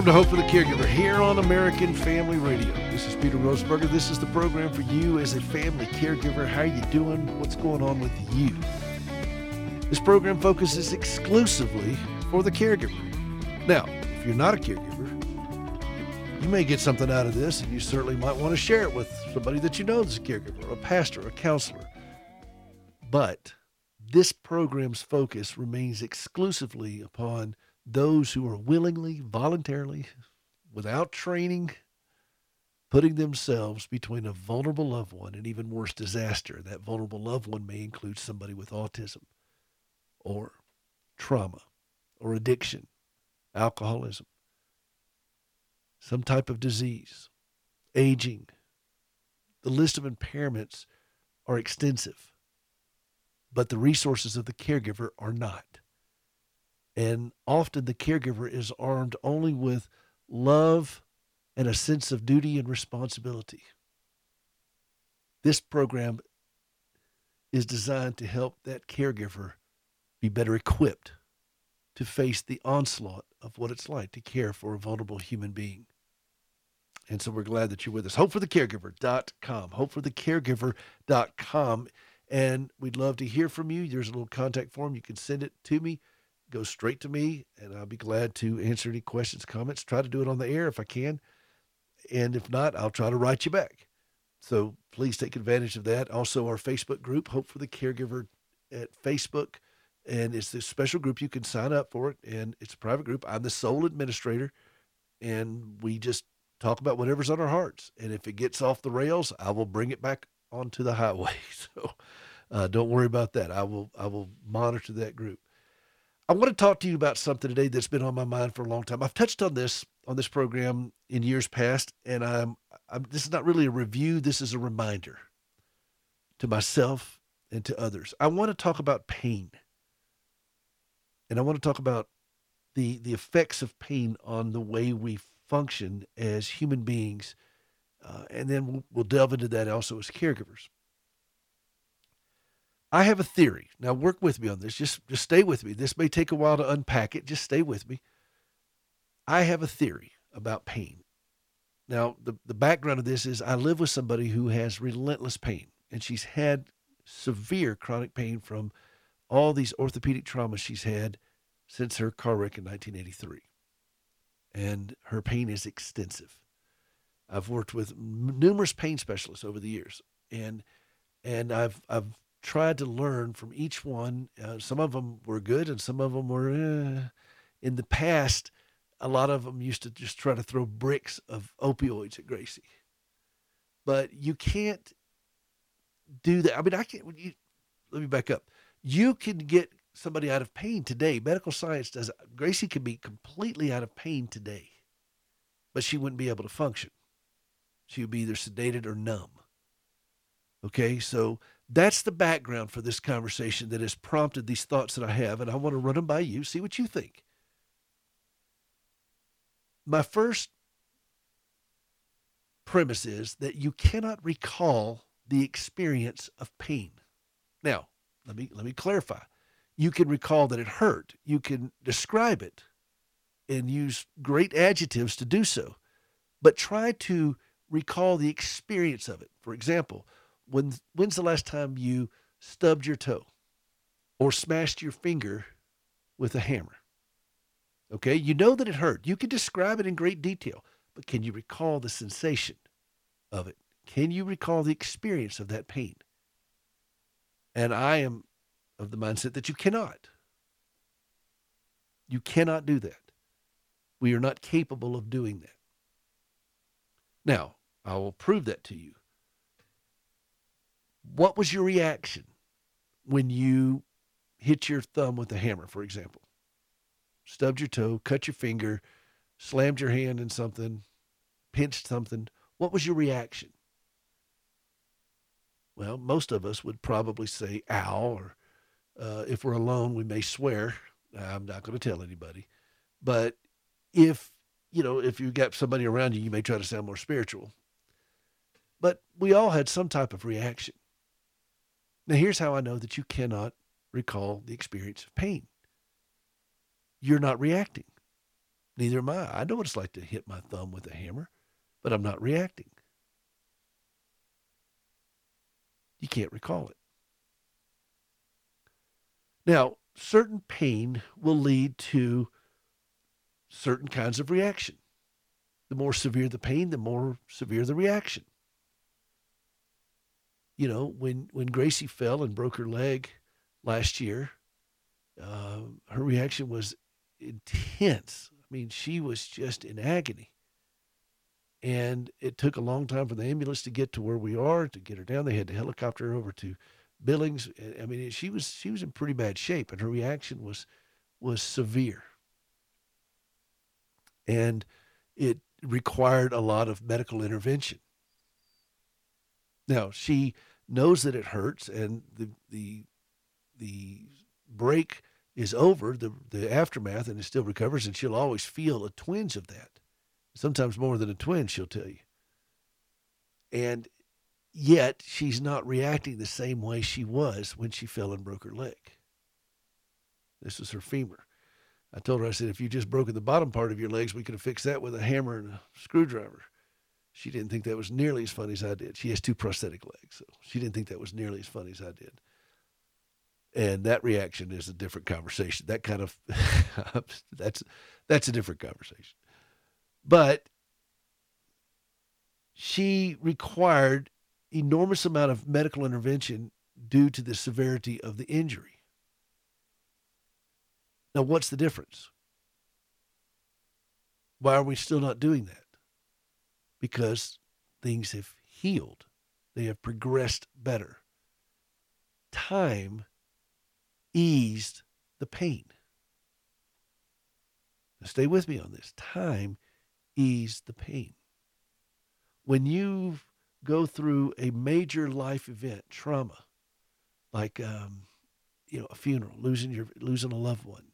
to Hope for the Caregiver here on American Family Radio. This is Peter Roseberger. This is the program for you as a family caregiver. How you doing? What's going on with you? This program focuses exclusively for the caregiver. Now, if you're not a caregiver, you may get something out of this, and you certainly might want to share it with somebody that you know is a caregiver, a pastor, a counselor. But this program's focus remains exclusively upon those who are willingly, voluntarily, without training, putting themselves between a vulnerable loved one and even worse, disaster. That vulnerable loved one may include somebody with autism or trauma or addiction, alcoholism, some type of disease, aging. The list of impairments are extensive, but the resources of the caregiver are not. And often the caregiver is armed only with love and a sense of duty and responsibility. This program is designed to help that caregiver be better equipped to face the onslaught of what it's like to care for a vulnerable human being. And so we're glad that you're with us. HopeForTheCaregiver.com. HopeForTheCaregiver.com. And we'd love to hear from you. There's a little contact form. You can send it to me. Go straight to me, and I'll be glad to answer any questions, comments. Try to do it on the air if I can. And if not, I'll try to write you back. So please take advantage of that. Also, our Facebook group, Hope for the Caregiver at Facebook. And it's this special group. You can sign up for it, and it's a private group. I'm the sole administrator, and we just talk about whatever's on our hearts. And if it gets off the rails, I will bring it back onto the highway. So don't worry about that. I will monitor that group. I want to talk to you about something today that's been on my mind for a long time. I've touched on this program in years past, and this is not really a review. This is a reminder to myself and to others. I want to talk about pain, and I want to talk about the effects of pain on the way we function as human beings, and then we'll delve into that also as caregivers. I have a theory. Now, work with me on this. Just stay with me. This may take a while to unpack it. Just stay with me. I have a theory about pain. Now, the background of this is I live with somebody who has relentless pain, and she's had severe chronic pain from all these orthopedic traumas she's had since her car wreck in 1983. And her pain is extensive. I've worked with numerous pain specialists over the years, and I've tried to learn from each one. Some of them were good, and some of them were, in the past, a lot of them used to just try to throw bricks of opioids at Gracie. But you can't do that. I mean, let me back up. You can get somebody out of pain today. Medical science does. Gracie could be completely out of pain today, but she wouldn't be able to function. She would be either sedated or numb. Okay, so that's the background for this conversation that has prompted these thoughts that I have, and I want to run them by you, see what you think. My first premise is that you cannot recall the experience of pain. Now, let me clarify. You can recall that it hurt. You can describe it and use great adjectives to do so, but try to recall the experience of it. For example, when's the last time you stubbed your toe or smashed your finger with a hammer? Okay, you know that it hurt. You can describe it in great detail, but can you recall the sensation of it? Can you recall the experience of that pain? And I am of the mindset that you cannot. You cannot do that. We are not capable of doing that. Now, I will prove that to you. What was your reaction when you hit your thumb with a hammer, for example? Stubbed your toe, cut your finger, slammed your hand in something, pinched something. What was your reaction? Well, most of us would probably say, ow, or if we're alone, we may swear. I'm not going to tell anybody. But if you've got somebody around you, you may try to sound more spiritual. But we all had some type of reaction. Now, here's how I know that you cannot recall the experience of pain. You're not reacting. Neither am I. I know what it's like to hit my thumb with a hammer, but I'm not reacting. You can't recall it. Now, certain pain will lead to certain kinds of reaction. The more severe the pain, the more severe the reaction. You know, when Gracie fell and broke her leg last year, her reaction was intense. I mean, she was just in agony. And it took a long time for the ambulance to get to where we are, to get her down. They had to helicopter her over to Billings. I mean, she was in pretty bad shape, and her reaction was severe. And it required a lot of medical intervention. Now, she knows that it hurts, and the break is over, the aftermath, and it still recovers, and she'll always feel a twinge of that. Sometimes more than a twinge, she'll tell you. And yet, she's not reacting the same way she was when she fell and broke her leg. This was her femur. I told her, I said, if you just broken the bottom part of your legs, we could have fixed that with a hammer and a screwdriver. She didn't think that was nearly as funny as I did. She has 2 prosthetic legs, so she didn't think that was nearly as funny as I did. And that reaction is a different conversation. That kind of, that's a different conversation. But she required enormous amount of medical intervention due to the severity of the injury. Now, what's the difference? Why are we still not doing that? Because things have healed. They have progressed better. Time eased the pain. Now stay with me on this. Time eased the pain. When you go through a major life event, trauma, like a funeral, losing a loved one,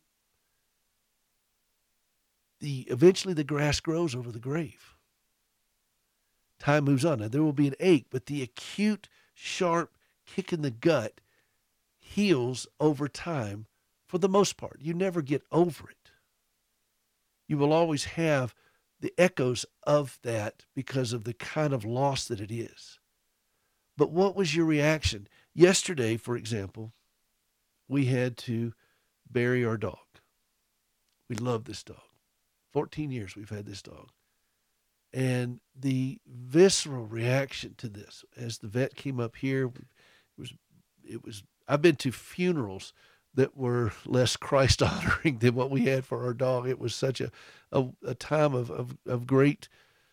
eventually the grass grows over the grave. Time moves on. Now there will be an ache, but the acute, sharp kick in the gut heals over time for the most part. You never get over it. You will always have the echoes of that because of the kind of loss that it is. But what was your reaction? Yesterday, for example, we had to bury our dog. We love this dog. 14 years we've had this dog. And the visceral reaction to this, as the vet came up here, it was. I've been to funerals that were less Christ-honoring than what we had for our dog. It was such a time of great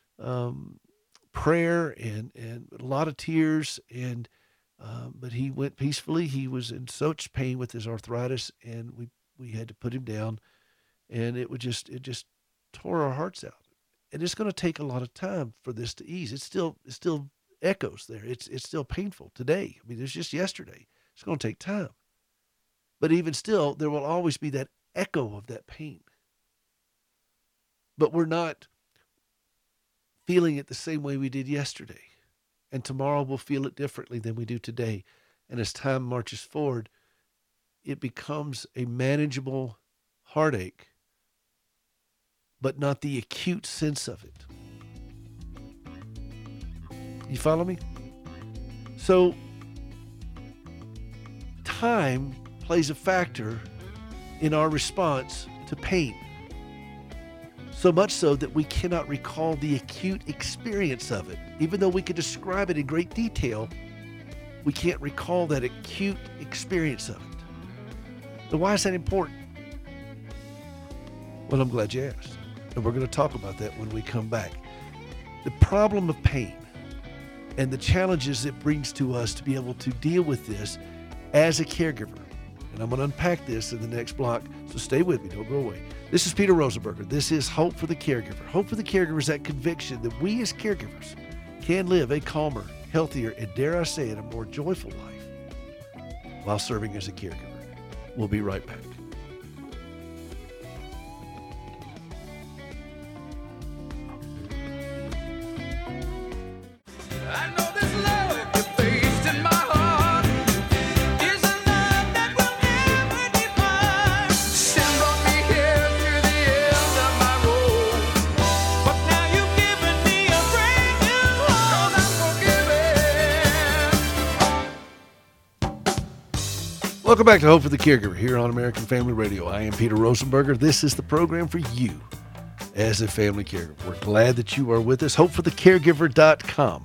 prayer and a lot of tears. But he went peacefully. He was in such pain with his arthritis, and we had to put him down, and it just tore our hearts out. And it's going to take a lot of time for this to ease. It still echoes there. It's still painful today. I mean, it's just yesterday. It's going to take time. But even still, there will always be that echo of that pain. But we're not feeling it the same way we did yesterday. And tomorrow we'll feel it differently than we do today. And as time marches forward, it becomes a manageable heartache, but not the acute sense of it. You follow me? So, time plays a factor in our response to pain. So much so that we cannot recall the acute experience of it. Even though we could describe it in great detail, we can't recall that acute experience of it. Now, why is that important? Well, I'm glad you asked. And we're going to talk about that when we come back. The problem of pain and the challenges it brings to us to be able to deal with this as a caregiver. And I'm going to unpack this in the next block, so stay with me. Don't go away. This is Peter Rosenberger. This is Hope for the Caregiver. Hope for the Caregiver is that conviction that we as caregivers can live a calmer, healthier, and dare I say it, a more joyful life while serving as a caregiver. We'll be right back. Welcome back to Hope for the Caregiver here on American Family Radio. I am Peter Rosenberger. This is the program for you as a family caregiver. We're glad that you are with us. HopeForTheCaregiver.com.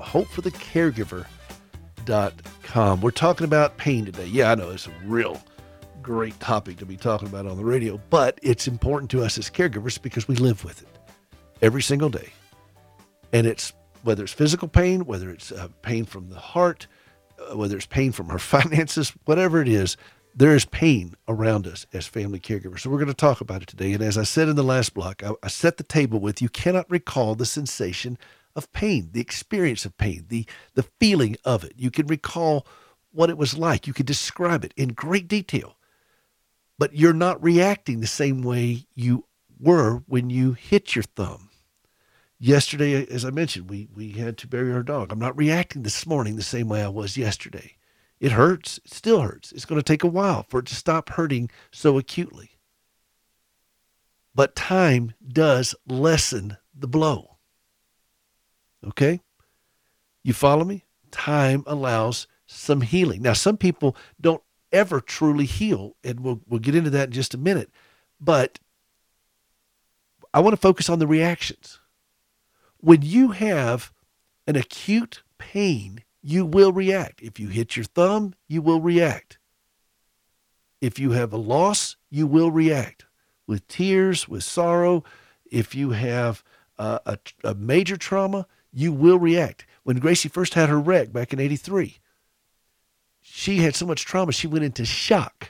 HopeForTheCaregiver.com. We're talking about pain today. Yeah, I know it's a real great topic to be talking about on the radio, but it's important to us as caregivers because we live with it every single day. And it's whether it's physical pain, whether it's pain from the heart, whether it's pain from our finances, whatever it is, there is pain around us as family caregivers. So we're going to talk about it today. And as I said in the last block, I set the table with you cannot recall the sensation of pain, the experience of pain, the feeling of it. You can recall what it was like. You can describe it in great detail. But you're not reacting the same way you were when you hit your thumb. Yesterday, as I mentioned, we had to bury our dog. I'm not reacting this morning the same way I was yesterday. It hurts. It still hurts. It's going to take a while for it to stop hurting so acutely. But time does lessen the blow. Okay? You follow me? Time allows some healing. Now, some people don't ever truly heal, and we'll get into that in just a minute. But I want to focus on the reactions. When you have an acute pain, you will react. If you hit your thumb, you will react. If you have a loss, you will react with tears, with sorrow. If you have a major trauma, you will react. When Gracie first had her wreck back in '83, she had so much trauma, she went into shock.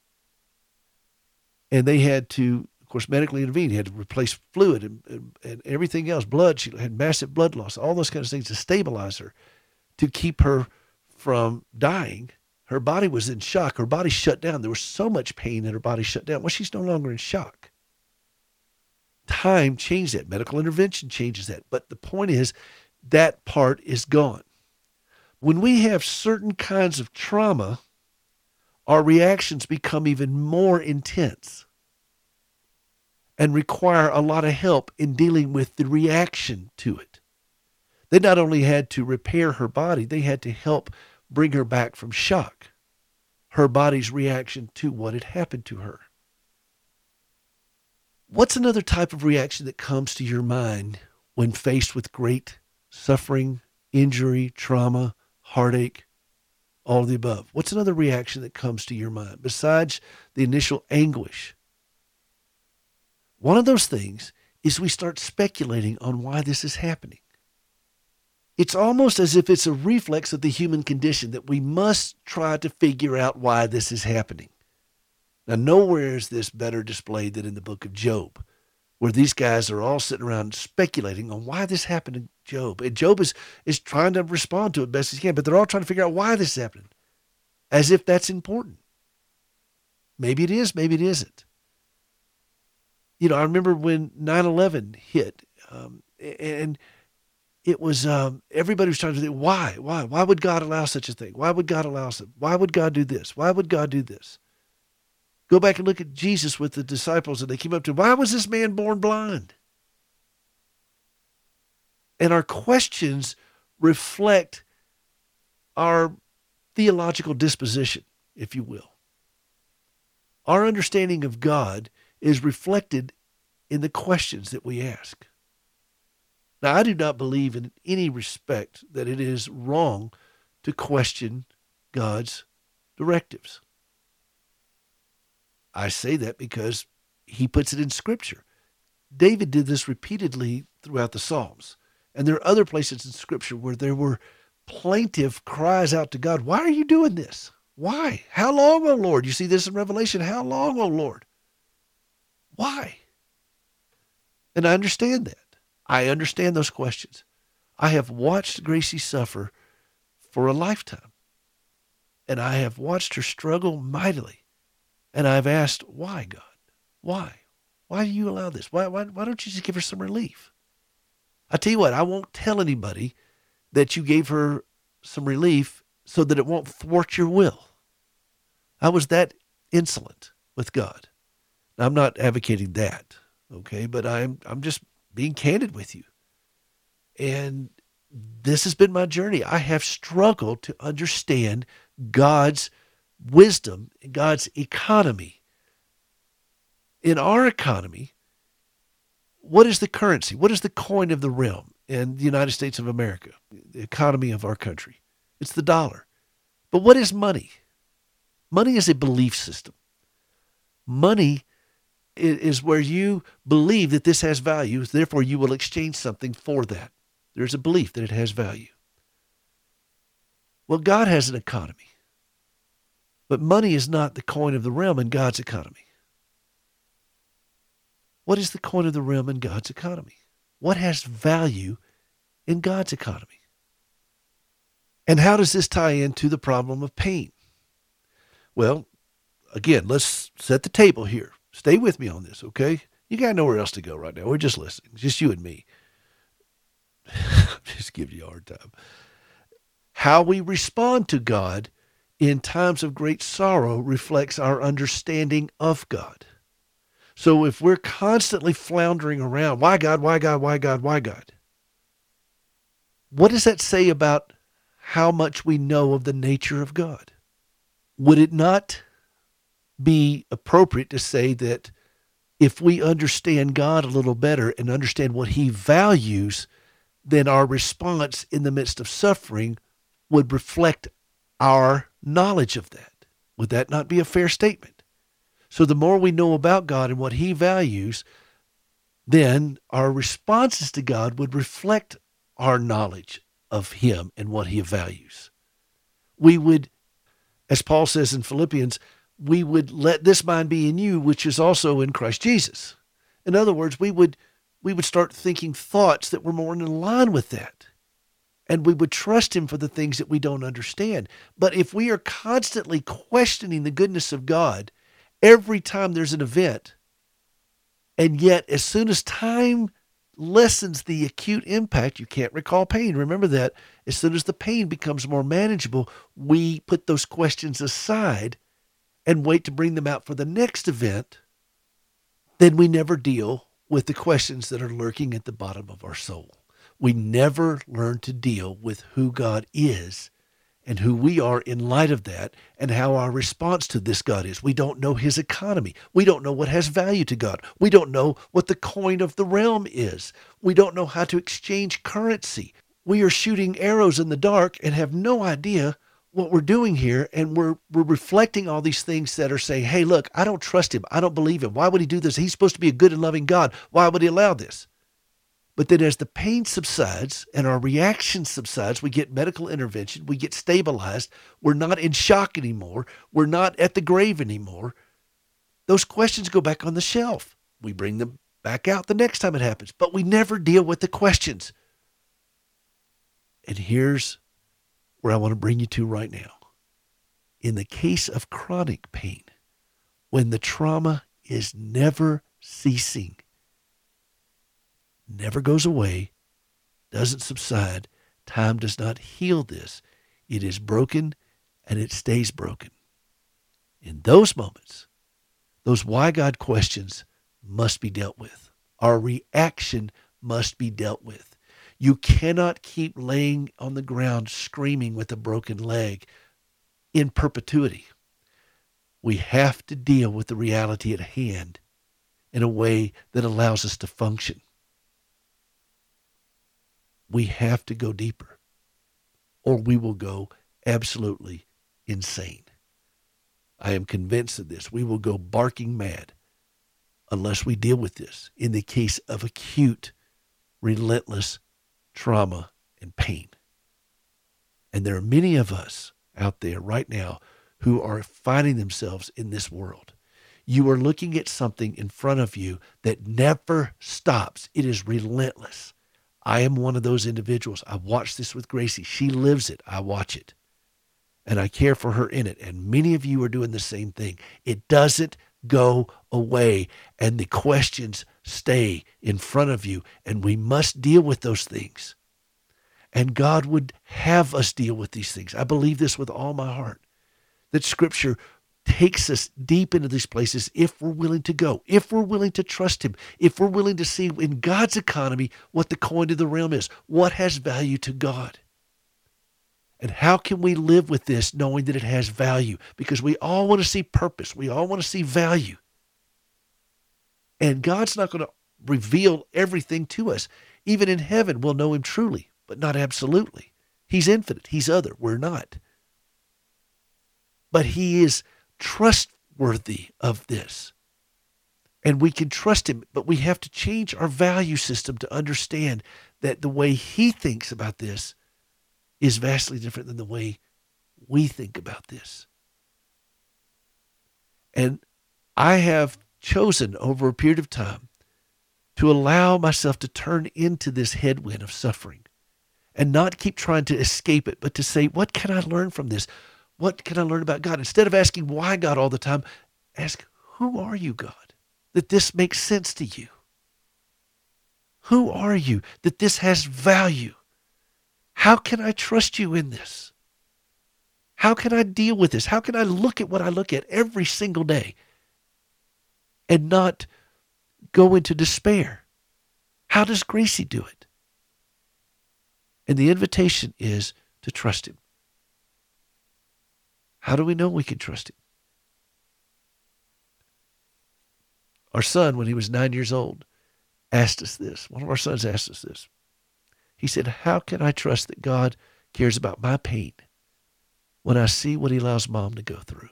And they had to, of course, medically intervene. He had to replace fluid and everything else, blood. She had massive blood loss, all those kinds of things to stabilize her, to keep her from dying. Her body was in shock. Her body shut down. There was so much pain that her body shut down. Well, she's no longer in shock. Time changed that. Medical intervention changes that. But the point is, that part is gone. When we have certain kinds of trauma, our reactions become even more intense and require a lot of help in dealing with the reaction to it. They not only had to repair her body, they had to help bring her back from shock, her body's reaction to what had happened to her. What's another type of reaction that comes to your mind when faced with great suffering, injury, trauma, heartache, all of the above? What's another reaction that comes to your mind besides the initial anguish? One of those things is we start speculating on why this is happening. It's almost as if it's a reflex of the human condition that we must try to figure out why this is happening. Now, nowhere is this better displayed than in the book of Job, where these guys are all sitting around speculating on why this happened to Job. And Job is trying to respond to it best he can, but they're all trying to figure out why this is happening, as if that's important. Maybe it is, maybe it isn't. You know, I remember when 9/11 hit, and it was, everybody was trying to think, why would God allow such a thing? Why would God allow something? Why would God do this? Why would God do this? Go back and look at Jesus with the disciples, and they came up to him, why was this man born blind? And our questions reflect our theological disposition, if you will. Our understanding of God is reflected in the questions that we ask. Now, I do not believe in any respect that it is wrong to question God's directives. I say that because he puts it in Scripture. David did this repeatedly throughout the Psalms. And there are other places in Scripture where there were plaintive cries out to God, why are you doing this? Why? How long, O Lord? You see this in Revelation. How long, O Lord? Why? And I understand that. I understand those questions. I have watched Gracie suffer for a lifetime. And I have watched her struggle mightily. And I've asked, why, God? Why? Why do you allow this? Why don't you just give her some relief? I tell you what, I won't tell anybody that you gave her some relief so that it won't thwart your will. I was that insolent with God. Now, I'm not advocating that, okay? But I'm just being candid with you. And this has been my journey. I have struggled to understand God's wisdom, in God's economy. In our economy, what is the currency? What is the coin of the realm in the United States of America, the economy of our country? It's the dollar. But what is money? Money is a belief system. Money is where you believe that this has value, therefore you will exchange something for that. There's a belief that it has value. Well, God has an economy, but money is not the coin of the realm in God's economy. What is the coin of the realm in God's economy? What has value in God's economy? And how does this tie into the problem of pain? Well, again, let's set the table here. Stay with me on this, okay? You got nowhere else to go right now. We're just listening, just you and me. Just give you a hard time. How we respond to God in times of great sorrow reflects our understanding of God. So if we're constantly floundering around, why God, why God, why God, why God? What does that say about how much we know of the nature of God? Would it not be appropriate to say that if we understand God a little better and understand what he values, then our response in the midst of suffering would reflect our knowledge of that? Would that not be a fair statement? So the more we know about God and what he values, then our responses to God would reflect our knowledge of him and what he values. We would, as Paul says in Philippians, we would let this mind be in you, which is also in Christ Jesus. In other words, we would start thinking thoughts that were more in line with that. And we would trust him for the things that we don't understand. But if we are constantly questioning the goodness of God every time there's an event, and yet as soon as time lessens the acute impact, you can't recall pain. Remember that. As soon as the pain becomes more manageable, we put those questions aside and wait to bring them out for the next event. Then we never deal with the questions that are lurking at the bottom of our soul. We never learn to deal with who God is and who we are in light of that and how our response to this God is. We don't know his economy. We don't know what has value to God. We don't know what the coin of the realm is. We don't know how to exchange currency. We are shooting arrows in the dark and have no idea what we're doing here, and we're reflecting all these things that are saying, hey, look, I don't trust him. I don't believe him. Why would he do this? He's supposed to be a good and loving God. Why would he allow this? But then as the pain subsides and our reaction subsides, we get medical intervention, we get stabilized, we're not in shock anymore, we're not at the grave anymore. Those questions go back on the shelf. We bring them back out the next time it happens, but we never deal with the questions. And here's where I want to bring you to right now. In the case of chronic pain, when the trauma is never ceasing, never goes away, doesn't subside, time does not heal this. It is broken and it stays broken. In those moments, those why God questions must be dealt with. Our reaction must be dealt with. You cannot keep laying on the ground screaming with a broken leg in perpetuity. We have to deal with the reality at hand in a way that allows us to function. We have to go deeper, or we will go absolutely insane. I am convinced of this. We will go barking mad unless we deal with this in the case of acute, relentless trauma and pain. And there are many of us out there right now who are finding themselves in this world. You are looking at something in front of you that never stops. It is relentless. I am one of those individuals. I watch this with Gracie. She lives it. I watch it. And I care for her in it. And many of you are doing the same thing. It doesn't go away. And the questions stay in front of you. And we must deal with those things. And God would have us deal with these things. I believe this with all my heart. That Scripture takes us deep into these places if we're willing to go, if we're willing to trust him, if we're willing to see in God's economy what the coin of the realm is, what has value to God. And how can we live with this knowing that it has value? Because we all want to see purpose. We all want to see value. And God's not going to reveal everything to us. Even in heaven, we'll know him truly, but not absolutely. He's infinite. He's other. We're not. But he is trustworthy of this. And we can trust him, but we have to change our value system to understand that the way he thinks about this is vastly different than the way we think about this. And I have chosen over a period of time to allow myself to turn into this headwind of suffering and not keep trying to escape it, but to say, what can I learn from this? What can I learn about God? Instead of asking why God all the time, ask, who are you, God, that this makes sense to you? Who are you that this has value? How can I trust you in this? How can I deal with this? How can I look at what I look at every single day and not go into despair? How does Gracie do it? And the invitation is to trust him. How do we know we can trust him? Our son, when he was 9 years old, asked us this. One of our sons asked us this. He said, how can I trust that God cares about my pain when I see what he allows mom to go through?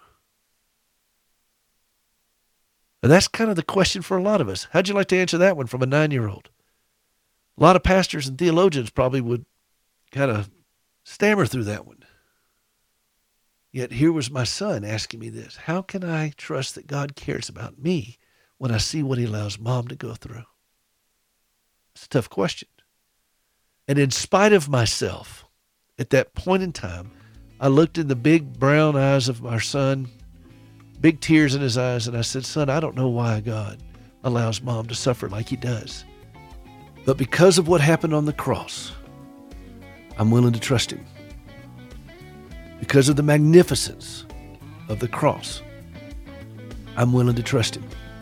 And that's kind of the question for a lot of us. How'd you like to answer that one from a 9-year-old? A lot of pastors and theologians probably would kind of stammer through that one. Yet here was my son asking me this. How can I trust that God cares about me when I see what he allows mom to go through? It's a tough question. And in spite of myself, at that point in time, I looked in the big brown eyes of our son, big tears in his eyes, and I said, son, I don't know why God allows mom to suffer like he does. But because of what happened on the cross, I'm willing to trust him. Because of the magnificence of the cross, I'm willing to trust him.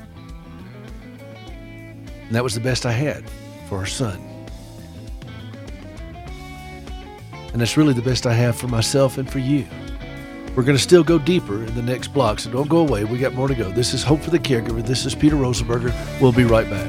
And that was the best I had for our son. And that's really the best I have for myself and for you. We're going to still go deeper in the next block, so don't go away. We got more to go. This is Hope for the Caregiver. This is Peter Rosenberger. We'll be right back.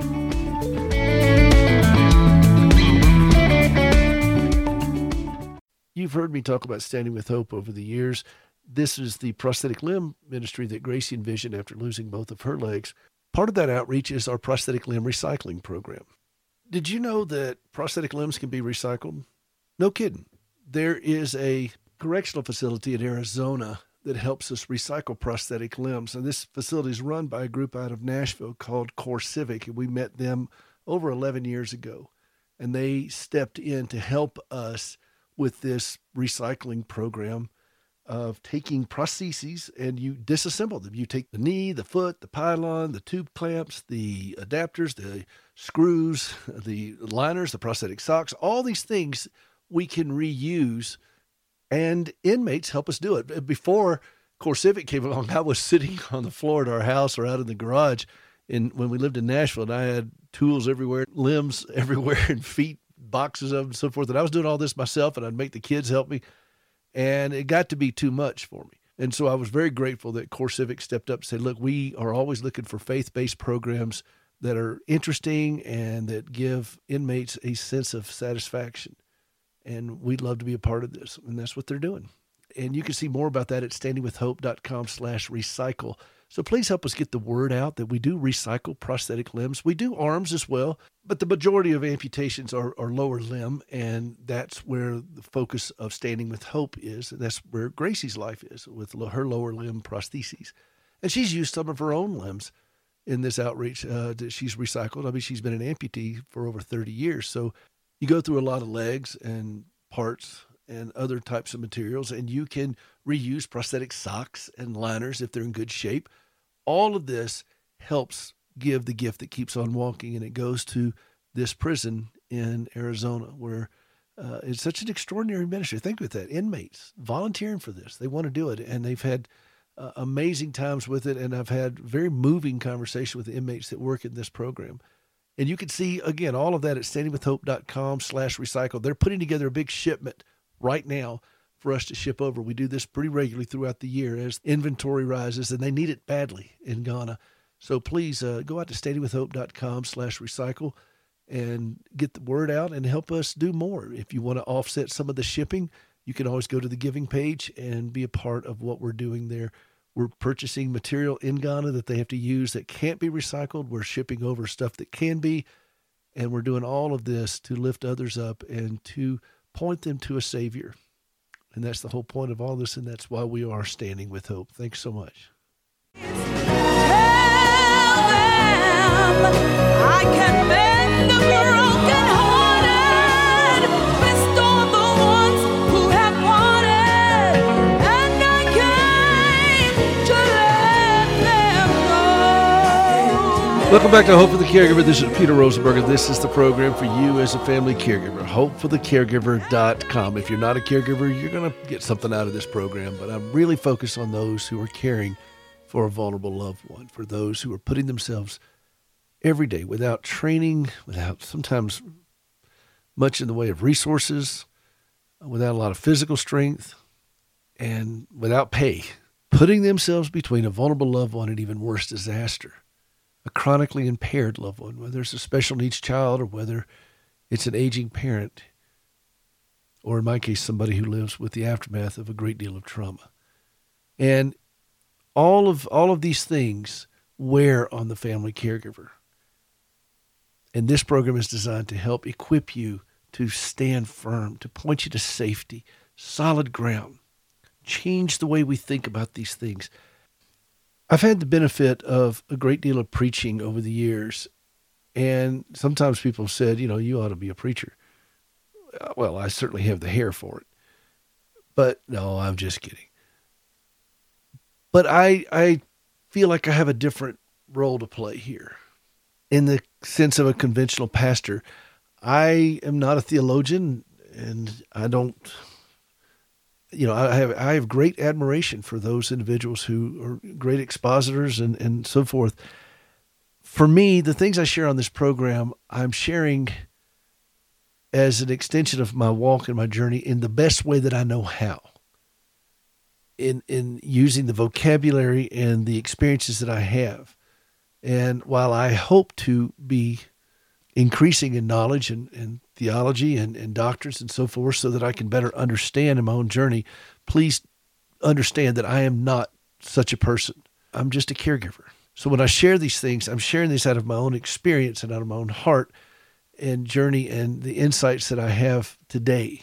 You've heard me talk about Standing with Hope over the years. This is the prosthetic limb ministry that Gracie envisioned after losing both of her legs. Part of that outreach is our prosthetic limb recycling program. Did you know that prosthetic limbs can be recycled? No kidding. There is a correctional facility in Arizona that helps us recycle prosthetic limbs. And this facility is run by a group out of Nashville called CoreCivic. And we met them over 11 years ago. And they stepped in to help us with this recycling program of taking prostheses and you disassemble them. You take the knee, the foot, the pylon, the tube clamps, the adapters, the screws, the liners, the prosthetic socks, all these things we can reuse, and inmates help us do it. Before CoreCivic came along, I was sitting on the floor at our house or out in the garage when we lived in Nashville, and I had tools everywhere, limbs everywhere, and feet, boxes of them and so forth. And I was doing all this myself, and I'd make the kids help me, and it got to be too much for me. And so I was very grateful that CoreCivic stepped up and said, look, we are always looking for faith-based programs that are interesting and that give inmates a sense of satisfaction. And we'd love to be a part of this. And that's what they're doing. And you can see more about that at standingwithhope.com/recycle. So please help us get the word out that we do recycle prosthetic limbs. We do arms as well, but the majority of amputations are lower limb, and that's where the focus of Standing with Hope is. And that's where Gracie's life is, with her lower limb prostheses. And she's used some of her own limbs in this outreach that she's recycled. I mean, she's been an amputee for over 30 years. So you go through a lot of legs and parts and other types of materials, and you can reuse prosthetic socks and liners if they're in good shape. All of this helps give the gift that keeps on walking, and it goes to this prison in Arizona where it's such an extraordinary ministry. Think with that, inmates volunteering for this. They want to do it, and they've had amazing times with it, and I've had very moving conversation with the inmates that work in this program. And you can see, again, all of that at standingwithhope.com/recycle. They're putting together a big shipment right now for us to ship over. We do this pretty regularly throughout the year as inventory rises, and they need it badly in Ghana. So please go out to standingwithhope.com/recycle and get the word out and help us do more. If you want to offset some of the shipping, you can always go to the giving page and be a part of what we're doing there. We're purchasing material in Ghana that they have to use that can't be recycled. We're shipping over stuff that can be, and we're doing all of this to lift others up and to point them to a Savior. And that's the whole point of all this, and that's why we are Standing with Hope. Thanks so much. Tell them I can mend the brokenhearted, restore the ones who have wanted, and I came to let them go. Welcome back to Hope for the Caregiver. This is Peter Rosenberger. This is the program for you as a family caregiver. HopeForTheCaregiver.com. If you're not a caregiver, you're going to get something out of this program, but I'm really focused on those who are caring for a vulnerable loved one, for those who are putting themselves every day without training, without sometimes much in the way of resources, without a lot of physical strength, and without pay, putting themselves between a vulnerable loved one and even worse disaster, a chronically impaired loved one, whether it's a special needs child or whether it's an aging parent, or in my case, somebody who lives with the aftermath of a great deal of trauma. And all of these things wear on the family caregiver. And this program is designed to help equip you to stand firm, to point you to safety, solid ground, change the way we think about these things. I've had the benefit of a great deal of preaching over the years, and sometimes people have said, you ought to be a preacher. Well, I certainly have the hair for it. But no, I'm just kidding. But I feel like I have a different role to play here. In the sense of a conventional pastor, I am not a theologian, and I don't, I have great admiration for those individuals who are great expositors and so forth. For me, the things I share on this program, I'm sharing as an extension of my walk and my journey in the best way that I know how. In using the vocabulary and the experiences that I have. And while I hope to be increasing in knowledge and theology and doctrines and so forth so that I can better understand in my own journey, please understand that I am not such a person. I'm just a caregiver. So when I share these things, I'm sharing these out of my own experience and out of my own heart and journey and the insights that I have today.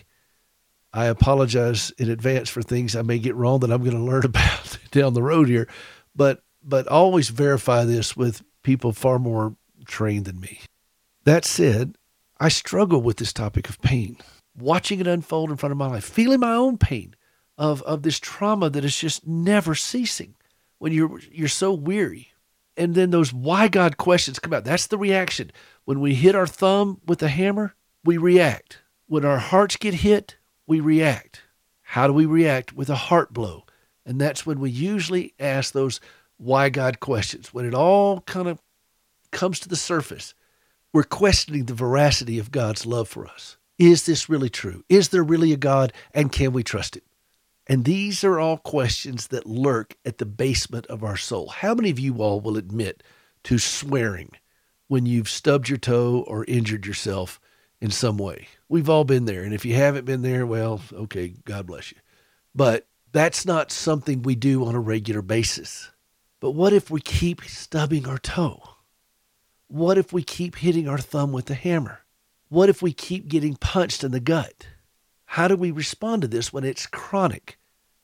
I apologize in advance for things I may get wrong that I'm going to learn about down the road here, but always verify this with people far more trained than me. That said, I struggle with this topic of pain, watching it unfold in front of my life, feeling my own pain of this trauma that is just never ceasing when you're so weary. And then those why God questions come out. That's the reaction. When we hit our thumb with a hammer, we react. When our hearts get hit, we react. How do we react? With a heart blow. And that's when we usually ask those why God questions. When it all kind of comes to the surface, we're questioning the veracity of God's love for us. Is this really true? Is there really a God, and can we trust him? And these are all questions that lurk at the basement of our soul. How many of you all will admit to swearing when you've stubbed your toe or injured yourself in some way? We've all been there. And if you haven't been there, well, okay, God bless you. But that's not something we do on a regular basis. But what if we keep stubbing our toe? What if we keep hitting our thumb with the hammer? What if we keep getting punched in the gut? How do we respond to this when it's chronic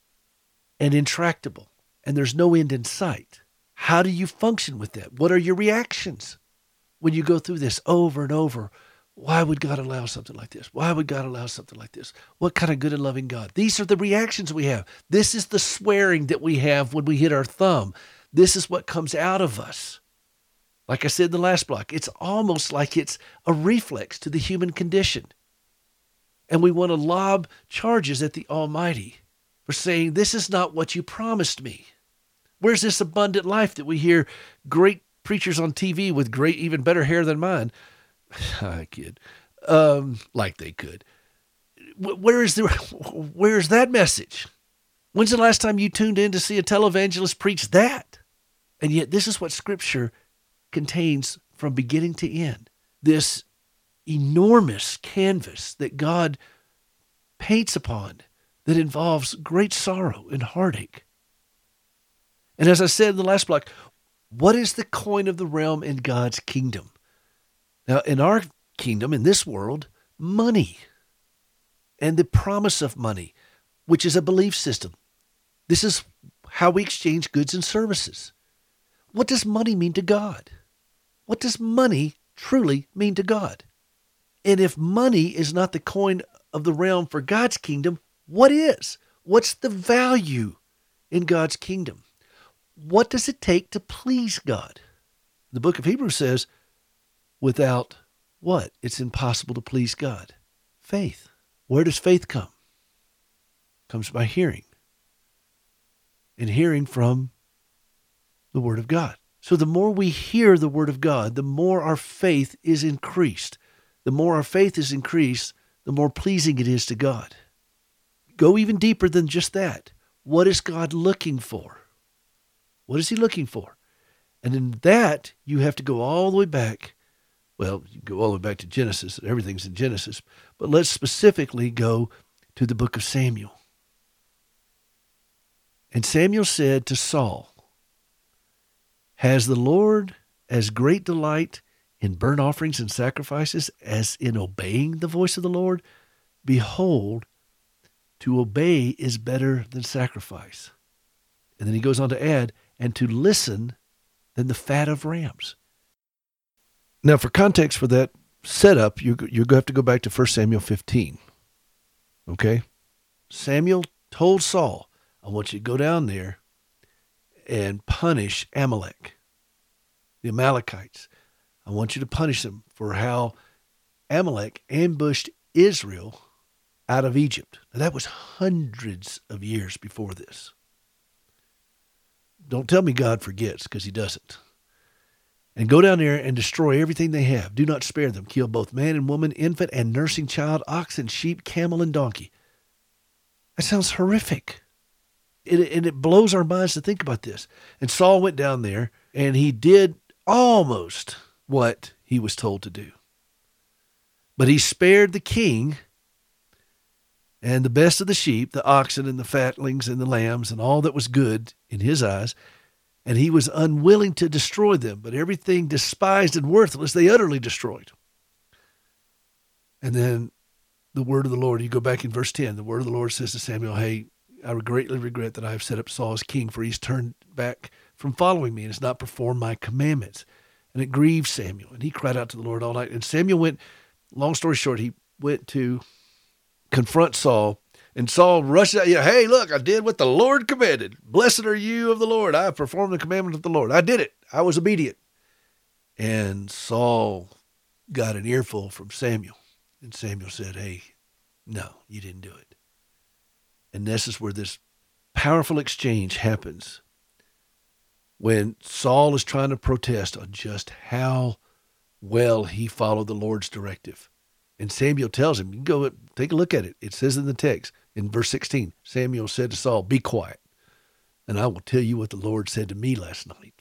and intractable and there's no end in sight? How do you function with that? What are your reactions when you go through this over and over? Why would God allow something like this? Why would God allow something like this? What kind of good and loving God? These are the reactions we have. This is the swearing that we have when we hit our thumb. This is what comes out of us. Like I said in the last block, it's almost like it's a reflex to the human condition. And we want to lob charges at the Almighty for saying, this is not what you promised me. Where's this abundant life that we hear great preachers on TV with great, even better hair than mine? I kid. Like they could. Where's that message? When's the last time you tuned in to see a televangelist preach that? And yet this is what Scripture contains from beginning to end. This enormous canvas that God paints upon that involves great sorrow and heartache. And as I said in the last block, what is the coin of the realm in God's kingdom? Now, in our kingdom, in this world, money and the promise of money, which is a belief system. This is how we exchange goods and services. What does money mean to God? What does money truly mean to God? And if money is not the coin of the realm for God's kingdom, what is? What's the value in God's kingdom? What does it take to please God? The book of Hebrews says, without what? It's impossible to please God. Faith. Where does faith come? It comes by hearing. And hearing from the Word of God. So the more we hear the Word of God, the more our faith is increased. The more our faith is increased, the more pleasing it is to God. Go even deeper than just that. What is God looking for? What is He looking for? And in that, you have to go all the way back. Well, you go all the way back to Genesis. Everything's in Genesis. But let's specifically go to the book of Samuel. And Samuel said to Saul, has the Lord as great delight in burnt offerings and sacrifices as in obeying the voice of the Lord? Behold, to obey is better than sacrifice. And then he goes on to add, and to listen than the fat of rams. Now, for context for that setup, you're going to have to go back to 1 Samuel 15. Okay? Samuel told Saul, I want you to go down there and punish Amalek, the Amalekites. I want you to punish them for how Amalek ambushed Israel out of Egypt. Now, that was hundreds of years before this. Don't tell me God forgets, because He doesn't. And go down there and destroy everything they have. Do not spare them. Kill both man and woman, infant and nursing child, oxen, sheep, camel, and donkey. That sounds horrific. And it blows our minds to think about this. And Saul went down there, and he did almost what he was told to do. But he spared the king and the best of the sheep, the oxen and the fatlings and the lambs and all that was good in his eyes, and he was unwilling to destroy them. But everything despised and worthless, they utterly destroyed. And then the word of the Lord, you go back in verse 10, the word of the Lord says to Samuel, hey, I greatly regret that I have set up Saul as king, for he's turned back from following me and has not performed my commandments. And it grieved Samuel, and he cried out to the Lord all night. And Samuel went, long story short, he went to confront Saul, and Saul rushed out, hey, look, I did what the Lord commanded. Blessed are you of the Lord. I have performed the commandment of the Lord. I did it. I was obedient. And Saul got an earful from Samuel. And Samuel said, hey, no, you didn't do it. And this is where this powerful exchange happens. When Saul is trying to protest on just how well he followed the Lord's directive. And Samuel tells him, you can go take a look at it. It says in the text, in verse 16, Samuel said to Saul, be quiet, and I will tell you what the Lord said to me last night.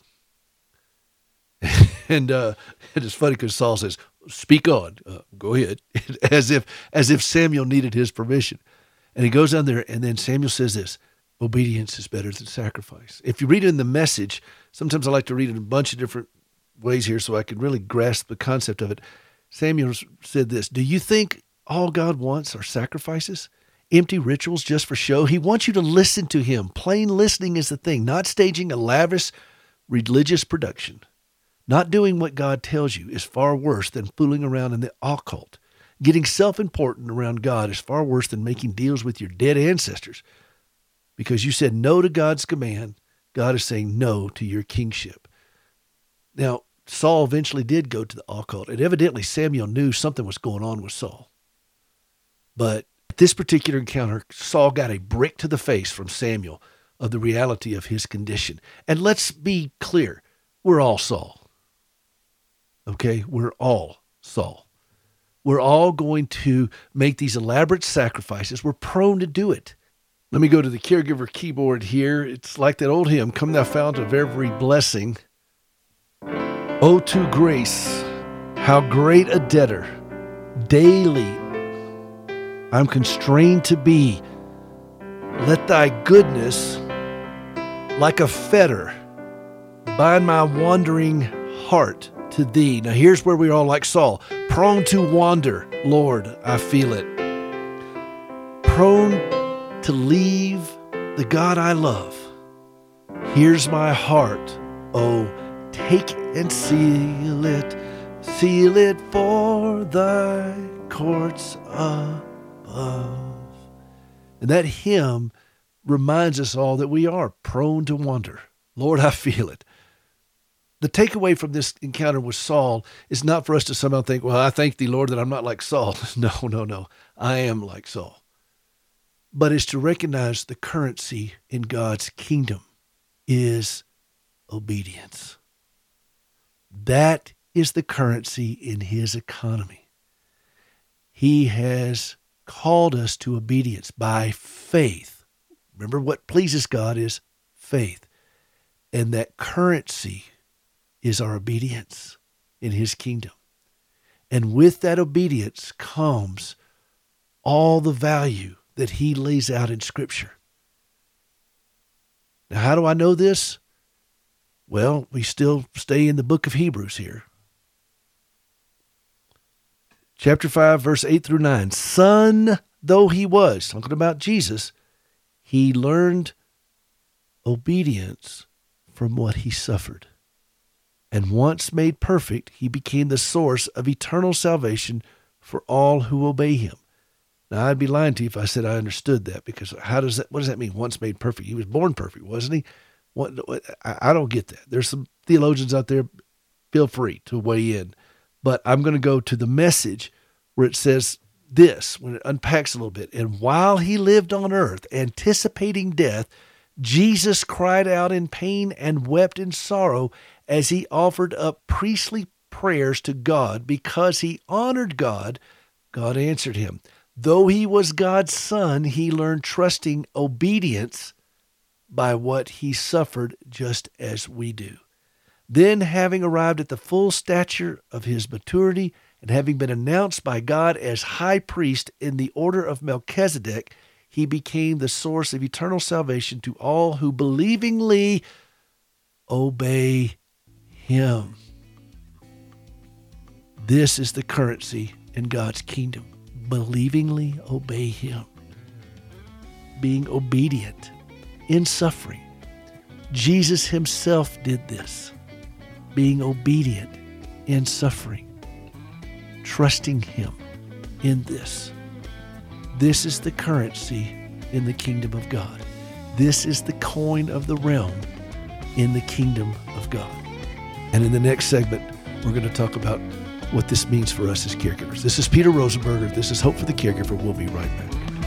And it's funny because Saul says, speak on, go ahead, as if Samuel needed his permission. And he goes down there, and then Samuel says this, obedience is better than sacrifice. If you read it in the Message, sometimes I like to read it in a bunch of different ways here so I can really grasp the concept of it. Samuel said this, do you think all God wants are sacrifices? Empty rituals just for show? He wants you to listen to Him. Plain listening is the thing, not staging a lavish religious production. Not doing what God tells you is far worse than fooling around in the occult. Getting self-important around God is far worse than making deals with your dead ancestors. Because you said no to God's command, God is saying no to your kingship. Now, Saul eventually did go to the occult, and evidently Samuel knew something was going on with Saul. But at this particular encounter, Saul got a brick to the face from Samuel of the reality of his condition. And let's be clear, we're all Saul. Okay? We're all Saul. We're all going to make these elaborate sacrifices. We're prone to do it. Let me go to the caregiver keyboard here. It's like that old hymn, "Come thou fount of every blessing. O to grace, how great a debtor daily I'm constrained to be. Let thy goodness, like a fetter, bind my wandering heart to thee." Now here's where we're all like Saul, prone to wander. Lord, I feel it. Prone to leave the God I love. Here's my heart. Oh, take and seal it for thy courts above. And that hymn reminds us all that we are prone to wander. Lord, I feel it. The takeaway from this encounter with Saul is not for us to somehow think, well, I thank thee, Lord, that I'm not like Saul. No. I am like Saul. But it's to recognize the currency in God's kingdom is obedience. That is the currency in his economy. He has called us to obedience by faith. Remember, what pleases God is faith. And that currency is our obedience in his kingdom. And with that obedience comes all the value that he lays out in Scripture. Now, how do I know this? Well, we still stay in the book of Hebrews here. Chapter 5, verse 8 through 9. Son though he was, talking about Jesus, he learned obedience from what he suffered. And once made perfect, he became the source of eternal salvation for all who obey him. Now, I'd be lying to you if I said I understood that, because what does that mean, once made perfect? He was born perfect, wasn't he? I don't get that. There's some theologians out there, feel free to weigh in. But I'm going to go to the Message where it says this, when it unpacks a little bit. And while he lived on earth, anticipating death, Jesus cried out in pain and wept in sorrow as he offered up priestly prayers to God. Because he honored God, God answered him. Though he was God's son, he learned trusting obedience by what he suffered, just as we do. Then, having arrived at the full stature of his maturity, and having been announced by God as high priest in the order of Melchizedek, he became the source of eternal salvation to all who believingly obey him. This is the currency in God's kingdom. Believingly obey him. Being obedient in suffering. Jesus himself did this. Being obedient in suffering. Trusting him in this. This is the currency in the kingdom of God. This is the coin of the realm in the kingdom of God. And in the next segment, we're going to talk about what this means for us as caregivers. This is Peter Rosenberger. This is Hope for the Caregiver. We'll be right back.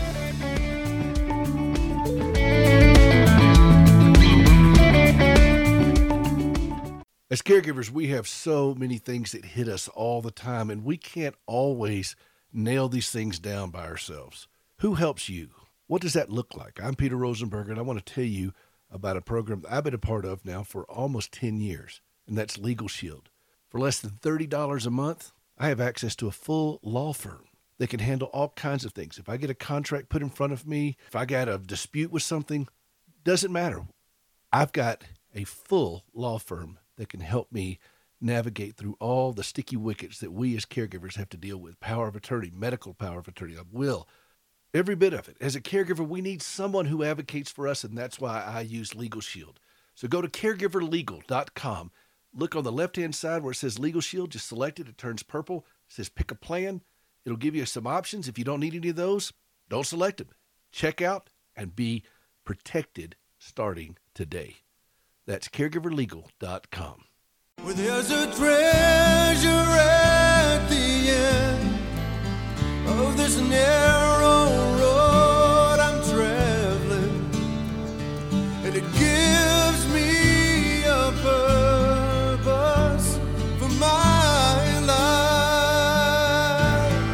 As caregivers, we have so many things that hit us all the time, and we can't always nail these things down by ourselves. Who helps you? What does that look like? I'm Peter Rosenberger, and I want to tell you about a program that I've been a part of now for almost 10 years, and that's Legal Shield. For less than $30 a month, I have access to a full law firm that can handle all kinds of things. If I get a contract put in front of me, if I got a dispute with something, doesn't matter. I've got a full law firm that can help me navigate through all the sticky wickets that we as caregivers have to deal with. Power of attorney, medical power of attorney, will, every bit of it. As a caregiver, we need someone who advocates for us, and that's why I use Legal Shield. So go to caregiverlegal.com. Look on the left-hand side where it says Legal Shield. Just select it. It turns purple. It says pick a plan. It'll give you some options. If you don't need any of those, don't select them. Check out and be protected starting today. That's caregiverlegal.com. Well, there's a treasure at the end of this narrow road I'm traveling, and it gives me a purpose for my life.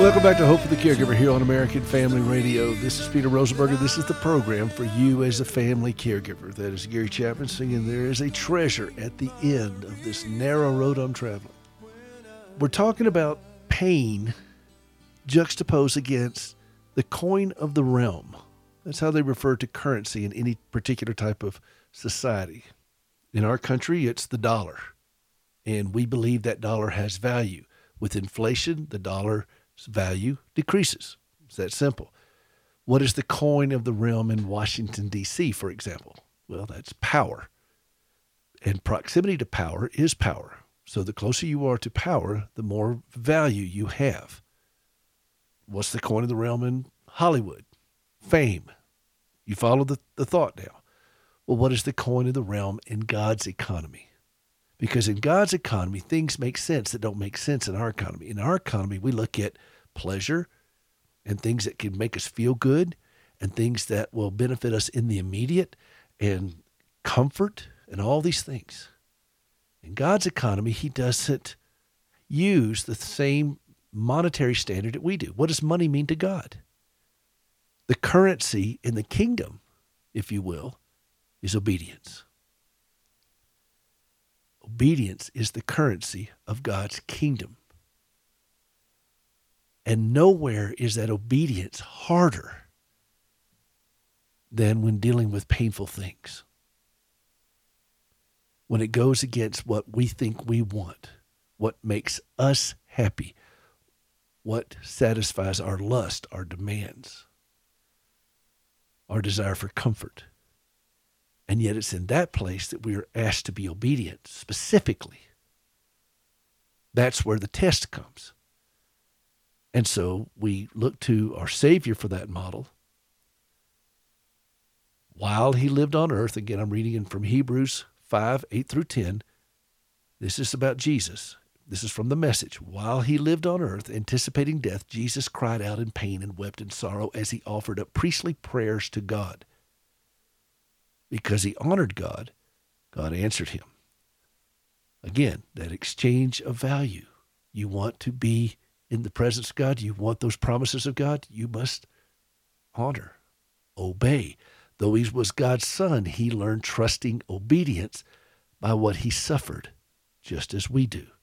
Welcome back to Hope for the Caregiver here on American Family Radio. This is Peter Rosenberger. This is the program for you as a family caregiver. That is Gary Chapman singing "There is a Treasure at the End of This Narrow Road I'm Traveling." We're talking about pain juxtaposed against the coin of the realm. That's how they refer to currency in any particular type of society. In our country, it's the dollar. And we believe that dollar has value. With inflation, the dollar's value decreases. It's that simple. What is the coin of the realm in Washington, D.C., for example? Well, that's power. And proximity to power is power. So the closer you are to power, the more value you have. What's the coin of the realm in Hollywood? Fame. You follow the thought now. Well, what is the coin of the realm in God's economy? Because in God's economy, things make sense that don't make sense in our economy. In our economy, we look at pleasure and things that can make us feel good and things that will benefit us in the immediate and comfort and all these things. In God's economy, he doesn't use the same monetary standard that we do. What does money mean to God? The currency in the kingdom, if you will, is obedience. Obedience is the currency of God's kingdom. And nowhere is that obedience harder than when dealing with painful things. When it goes against what we think we want, what makes us happy, what satisfies our lust, our demands, our desire for comfort. And yet it's in that place that we are asked to be obedient specifically. That's where the test comes. And so we look to our Savior for that model. While he lived on earth, again, I'm reading from Hebrews 5, 8 through 10. This is about Jesus. This is from the Message. While he lived on earth, anticipating death, Jesus cried out in pain and wept in sorrow as he offered up priestly prayers to God. Because he honored God, God answered him. Again, that exchange of value. You want to be in the presence of God, you want those promises of God, you must honor, obey. Though he was God's son, he learned trusting obedience by what he suffered, just as we do.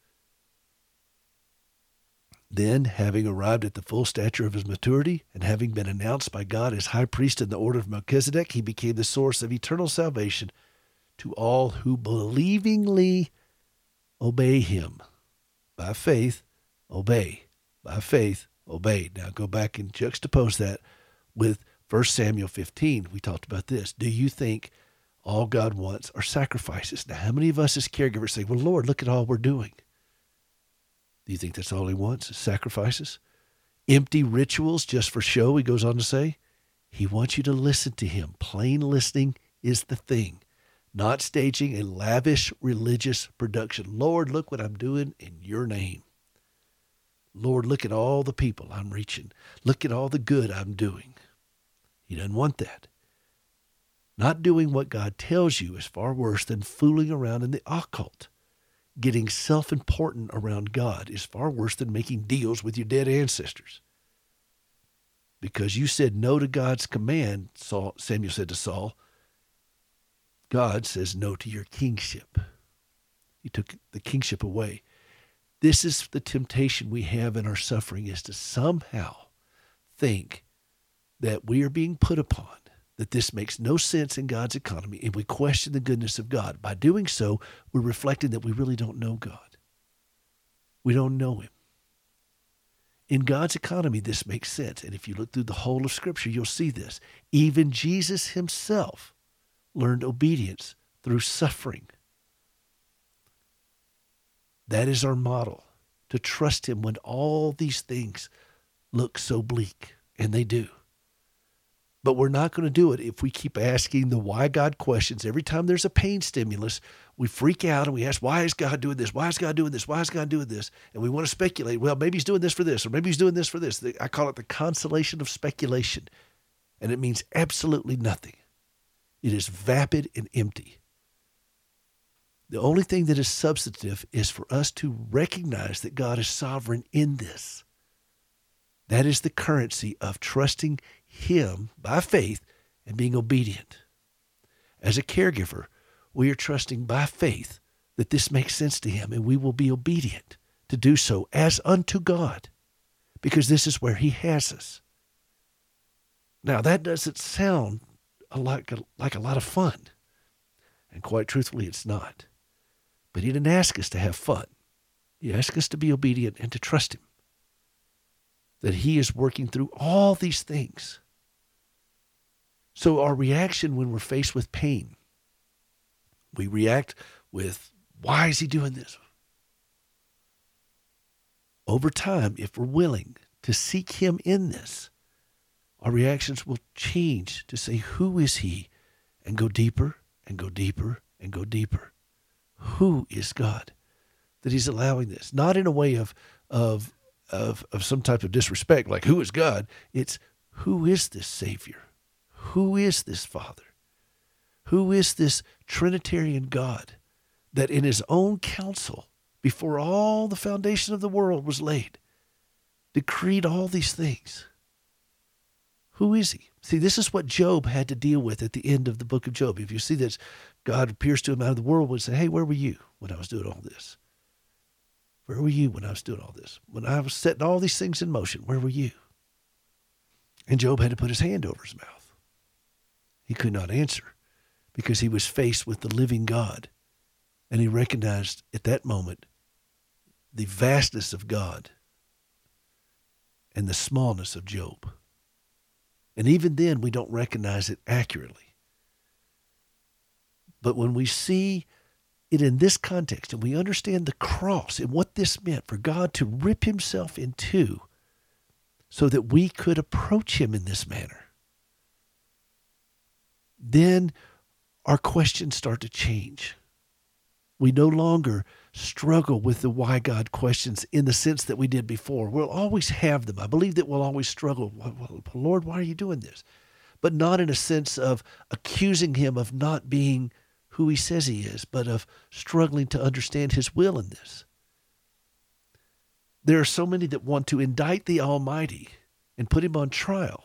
Then, having arrived at the full stature of his maturity, and having been announced by God as high priest in the order of Melchizedek, he became the source of eternal salvation to all who believingly obey him. By faith, obey. By faith, obey. Now go back and juxtapose that with 1 Samuel 15. We talked about this. Do you think all God wants are sacrifices? Now, how many of us as caregivers say, well, Lord, look at all we're doing? Do you think that's all he wants is sacrifices? Empty rituals just for show, he goes on to say. He wants you to listen to him. Plain listening is the thing, not staging a lavish religious production. Lord, look what I'm doing in your name. Lord, look at all the people I'm reaching. Look at all the good I'm doing. He doesn't want that. Not doing what God tells you is far worse than fooling around in the occult. Getting self-important around God is far worse than making deals with your dead ancestors. Because you said no to God's command, Samuel said to Saul, God says no to your kingship. He took the kingship away. This is the temptation we have in our suffering, is to somehow think that we are being put upon, that this makes no sense in God's economy, and we question the goodness of God. By doing so, we're reflecting that we really don't know God. We don't know him. In God's economy, this makes sense. And if you look through the whole of Scripture, you'll see this. Even Jesus himself learned obedience through suffering. That is our model, to trust him when all these things look so bleak, and they do. But we're not going to do it if we keep asking the why God questions. Every time there's a pain stimulus, we freak out and we ask, why is God doing this? Why is God doing this? Why is God doing this? And we want to speculate, well, maybe he's doing this for this, or maybe he's doing this for this. I call it the consolation of speculation. And it means absolutely nothing. It is vapid and empty. The only thing that is substantive is for us to recognize that God is sovereign in this. That is the currency of trusting him by faith and being obedient. As a caregiver, we are trusting by faith that this makes sense to him, and we will be obedient to do so as unto God, because this is where he has us. Now, that doesn't sound like a lot of fun, and quite truthfully, it's not. But he didn't ask us to have fun. He asked us to be obedient and to trust him, that he is working through all these things. So our reaction when we're faced with pain, we react with, why is he doing this? Over time, if we're willing to seek him in this, our reactions will change to say, who is he? And go deeper and go deeper and go deeper. Who is God that he's allowing this? Not in a way of some type of disrespect, like who is God? It's who is this Savior? Who is this Father? Who is this Trinitarian God that in his own counsel, before all the foundation of the world was laid, decreed all these things? Who is he? See, this is what Job had to deal with at the end of the book of Job. If you see this, God appears to him out of the world and say, hey, where were you when I was doing all this? Where were you when I was doing all this? When I was setting all these things in motion, where were you? And Job had to put his hand over his mouth. He could not answer because he was faced with the living God. And he recognized at that moment the vastness of God and the smallness of Job. And even then, we don't recognize it accurately. But when we see it in this context and we understand the cross and what this meant for God to rip himself in two so that we could approach him in this manner, then our questions start to change. We no longer struggle with the why God questions in the sense that we did before. We'll always have them. I believe that we'll always struggle. Well, Lord, why are you doing this? But not in a sense of accusing him of not being who he says he is, but of struggling to understand his will in this. There are so many that want to indict the Almighty and put him on trial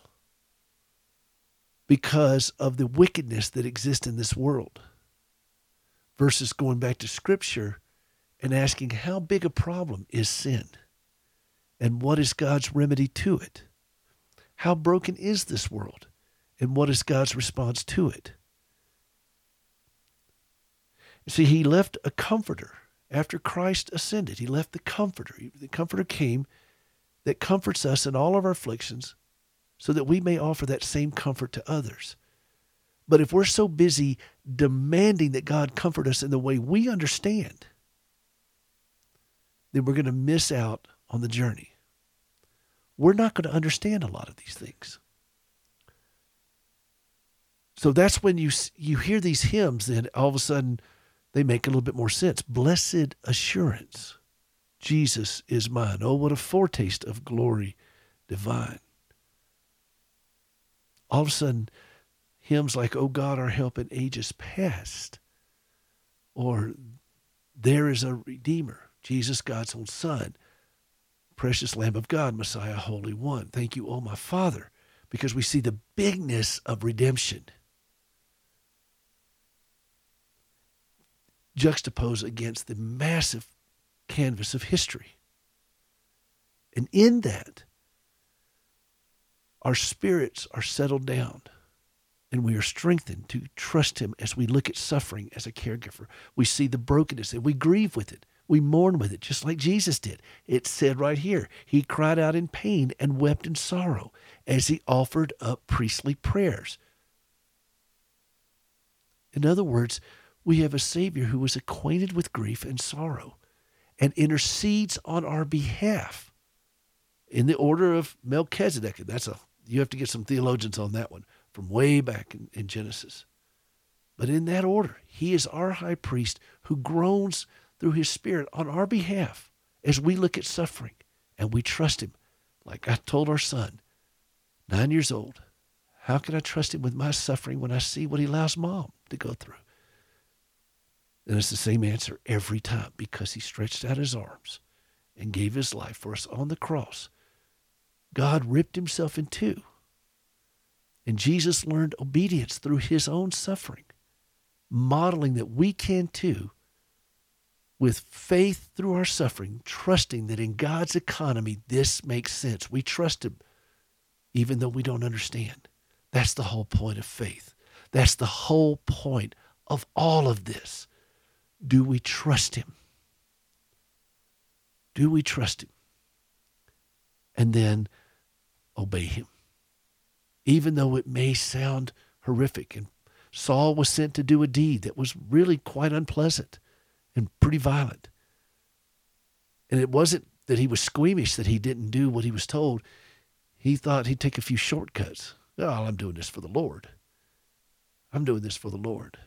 because of the wickedness that exists in this world, versus going back to Scripture and asking how big a problem is sin and what is God's remedy to it? How broken is this world and what is God's response to it? See, he left a comforter after Christ ascended. He left the comforter. The comforter came that comforts us in all of our afflictions so that we may offer that same comfort to others. But if we're so busy demanding that God comfort us in the way we understand, then we're going to miss out on the journey. We're not going to understand a lot of these things. So that's when you hear these hymns, then all of a sudden they make a little bit more sense. Blessed assurance, Jesus is mine. Oh, what a foretaste of glory divine. All of a sudden, hymns like, O God, our help in ages past, or there is a Redeemer, Jesus, God's own Son, precious Lamb of God, Messiah, Holy One. Thank you, O my Father, because we see the bigness of redemption juxtaposed against the massive canvas of history. And in that, our spirits are settled down and we are strengthened to trust him as we look at suffering as a caregiver. We see the brokenness and we grieve with it. We mourn with it, just like Jesus did. It said right here, he cried out in pain and wept in sorrow as he offered up priestly prayers. In other words, we have a Savior who was acquainted with grief and sorrow and intercedes on our behalf in the order of Melchizedek. You have to get some theologians on that one from way back in Genesis. But in that order, he is our high priest who groans through his Spirit on our behalf as we look at suffering and we trust him. Like I told our son, 9 years old, how can I trust him with my suffering when I see what he allows mom to go through? And it's the same answer every time, because he stretched out his arms and gave his life for us on the cross. God ripped himself in two. And Jesus learned obedience through his own suffering, modeling that we can too, with faith through our suffering, trusting that in God's economy, this makes sense. We trust him even though we don't understand. That's the whole point of faith. That's the whole point of all of this. Do we trust him? Do we trust him? And then obey him. Even though it may sound horrific. And Saul was sent to do a deed that was really quite unpleasant and pretty violent. And it wasn't that he was squeamish that he didn't do what he was told. He thought he'd take a few shortcuts. Oh, I'm doing this for the Lord. I'm doing this for the Lord.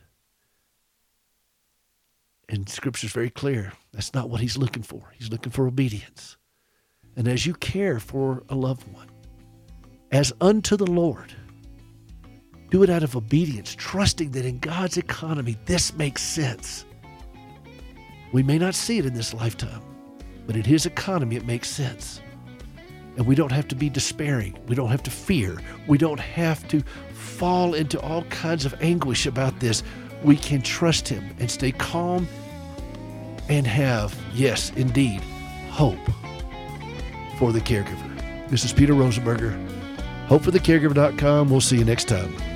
And Scripture's very clear. That's not what he's looking for. He's looking for obedience. And as you care for a loved one, as unto the Lord, do it out of obedience, trusting that in God's economy, this makes sense. We may not see it in this lifetime, but in his economy, it makes sense. And we don't have to be despairing. We don't have to fear. We don't have to fall into all kinds of anguish about this. We can trust him and stay calm and have, yes, indeed, hope for the caregiver. This is Peter Rosenberger, hopeforthecaregiver.com. We'll see you next time.